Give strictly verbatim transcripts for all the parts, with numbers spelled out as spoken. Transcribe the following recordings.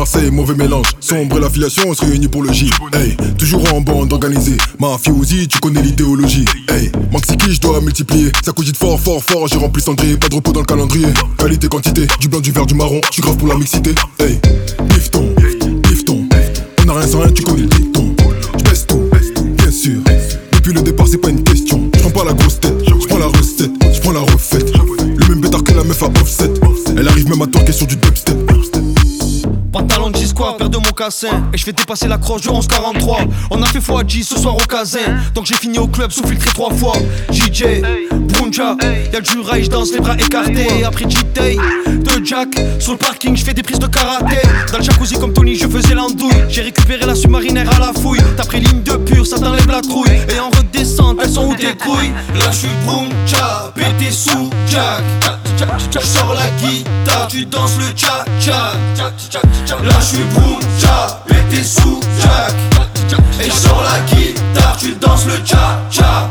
Marseille, mauvais mélange. Sombre et l'affiliation, on se réunit pour le J. Hey, toujours en bande organisée. Mafiosi, tu connais l'idéologie. Hey, Maxi qui je dois multiplier. Ça cogite fort, fort, fort, j'ai rempli cendrier. Pas de repos dans le calendrier. Qualité, quantité, du blanc, du vert, du marron. J'suis grave pour la mixité. Hey, bifton, bifton. On n'a rien sans rien, tu connais le dicton. J'baisse tout, bien sûr. Depuis le départ, c'est pas une question. J'prends pas la grosse tête, j'prends la recette, j'prends la refaite. Le même bêtard que la meuf à offset. Elle arrive même à torquer sur du dubstep. Pantalon de G-Squad, paire de mocassins. Et je fais dépasser la croche du onze quarante-trois. On a fait fois G ce soir au casin. Donc j'ai fini au club sous filtré trois fois. J J, Brunja, y'a le Jura, je danse les bras écartés. Après G-Tay, de Jack. Sur le parking, je fais des prises de karaté. Dans le jacuzzi comme Tony, je faisais l'andouille. J'ai récupéré la submarinaire à la fouille. T'as pris ligne de pure, ça t'enlève la trouille. Et en redescente, elles sont où tes couilles? Là je suis Brunja, pété sous Jack. J'sors la guitare, tu danses le cha-cha. Là j'suis Brunja, pété sous Jack. Et j'sors la guitare, tu danses le cha-cha.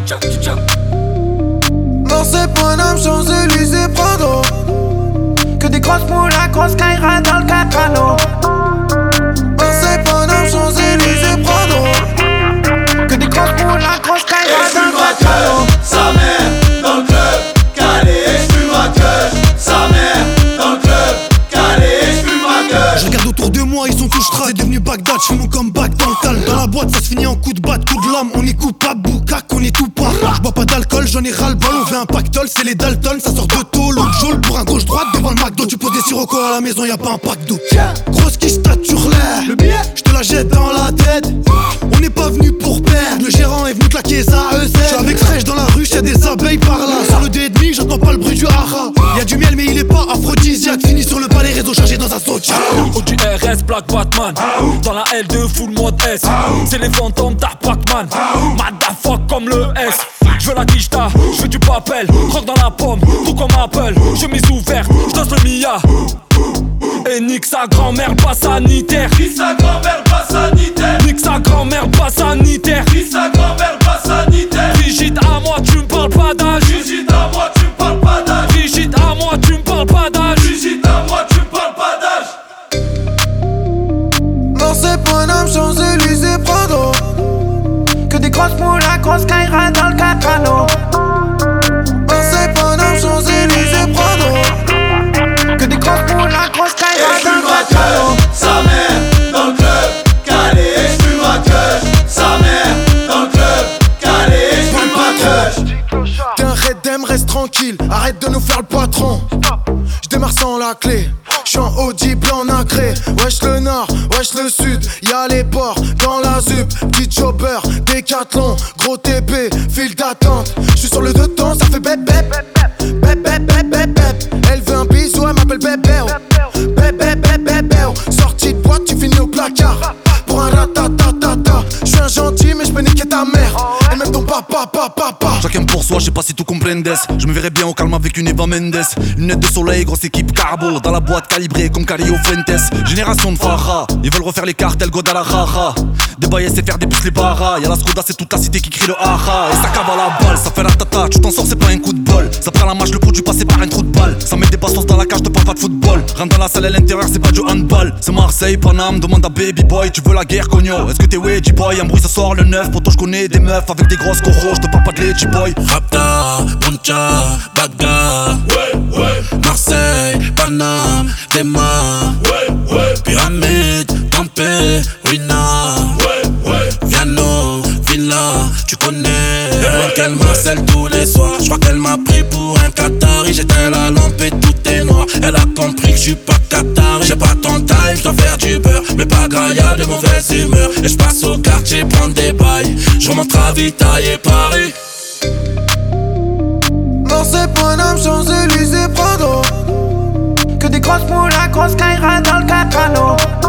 Dans ces Paname, Champs-Élysées, Prado. Que des grosses poules, la grosse Kaira dans le Capano. Dans ces Paname, Champs-Élysées, Prado. Que des grosses poules, la grosse Kaira dans le Capano. Sa mère dans le club, calé, j'fume ma queue. Sa mère dans le club, calé, j'fume ma queue. Je regarde autour de moi, ils sont tous strass. C'est devenu Bagdad, j'fais mon comeback dans le tal. Dans la boîte, ça se finit en coup de batte, coup de lame. On est coupable, boucac, on est tout pas. J'bois pas d'alcool, j'en ai ras-le-bol. On fait un pactole, c'est les Dalton, ça sort de tôle. L'autre jaune pour un gauche-droite devant le McDo. Tu poses des siroco à la maison, y'a pas un pack d'eau. Grosse quiche, stature l'air. Le billet, j'te la jette dans la tête. On n'est pas venu pour perdre. Le gérant est venu claquer sa E Z. J'suis avec fraîche dans la rue, y'a des abeilles par là. Sur le deux et demi, j'entends pas le bruit du hara. Y'a du miel, mais il est pas aphrodisiaque. Fini sur le palais, réseau chargé dans un soja. Au du R S, Black Batman. Dans la L deux, full mode S. C'est les fantômes d'Art Pac-Man. Motherfuck comme le S. J'veux la quicheta, j'veux du papel. Croque dans la pomme, tout comme Apple. Chemise ouverte, j'danse le Mia. Et nique sa grand-mère, pas sanitaire. Nique sa grand-mère, pas sanitaire. Nique sa grand-mère, pas sanitaire. Nique sa grand-mère, pas sanitaire. Brigitte, à moi, tu me parles pas d'âge. Brigitte, à moi, tu me parles pas d'âge. Brigitte, à moi, tu me parles pas d'âge. Brigitte, à moi, tu me parles pas d'âge. Dans ces Paname, Champs-Élysées, Prado. Que des grosses poules, la grosse Kaira dans le Capano. Dans ces Paname, Champs-Élysées, Prado. Que des grosses poules, la grosse Kaira dans le Capano. Sa mère dans le club, calé, j'fume ma queue. Sa mère dans le club, calé, j'fume ma queue. T'es un redem, reste tranquille, arrête de nous faire le patron. J'démarre sans la clé, j'suis en Audi blanc nacré. Wesh le nord, wesh le sud, y'a les ports dans la zup. Petit jobber, décathlon, gros T P, file d'attente. J'suis sur le deux temps, ça fait bép bép. Bép bép bép bép bép. Elle veut un bisou, elle m'appelle bébé. Bép bép bép bébé. Sortie de boîte, tu finis au placard. Pour un ratatatata. J'suis un gentil, mais j'peux niquer ta mère. Et même ton papa, papa, papa. Chacun pour soi, je sais pas si tout comprendes. Je me verrais bien au calme avec une Eva Mendes. Lunettes de soleil, grosse équipe carbo. Dans la boîte calibrée comme Cario Fuentes. Génération de Farah, ils veulent refaire les cartels Guadalajara. Débailler c'est faire des bus les barras. Y'a la Skoda, c'est toute la cité qui crie le haha. Et ça cave à la balle, ça fait la tata. Tu t'en sors, c'est pas un coup de bol. Ça prend la mâche, le produit passé par un trou de balle. Ça met des bastos dans la cage, te parle pas de football. Rentre dans la salle à l'intérieur, c'est pas du handball. C'est Marseille, Paname, demande à Baby Boy. Tu veux la guerre, cogno? Est-ce que t'es wedgie boy? Un bruit, ça sort le neuf. Poto, je connais des meufs avec des grosses corros. Je te parle pas de Ledgy boy. Rapta, Brunja, Bagdad. Ouais, ouais. Marseille, Paname, Dema. Ouais, ouais. Pyramide, Tampé, Ruina. Ouais, ouais. Viano, Villa, tu connais. Y'a qu'elle m'harcèle tous les soirs. J'crois qu'elle m'a pris pour un Qatari. J'éteins la lampe et tout est noir. Elle a compris que j'suis pas Qatari. J'ai pas ton time, j'dois faire du beurre. Mais pas grave, y'a de mauvaise humeur. Et j'passe au quartier prendre des bails. J'remonte ravitailler Paris. Dans ces Paname, Champs-Élysées, Prado. Que des grosses poules, la grosse Kaira dans le Capano.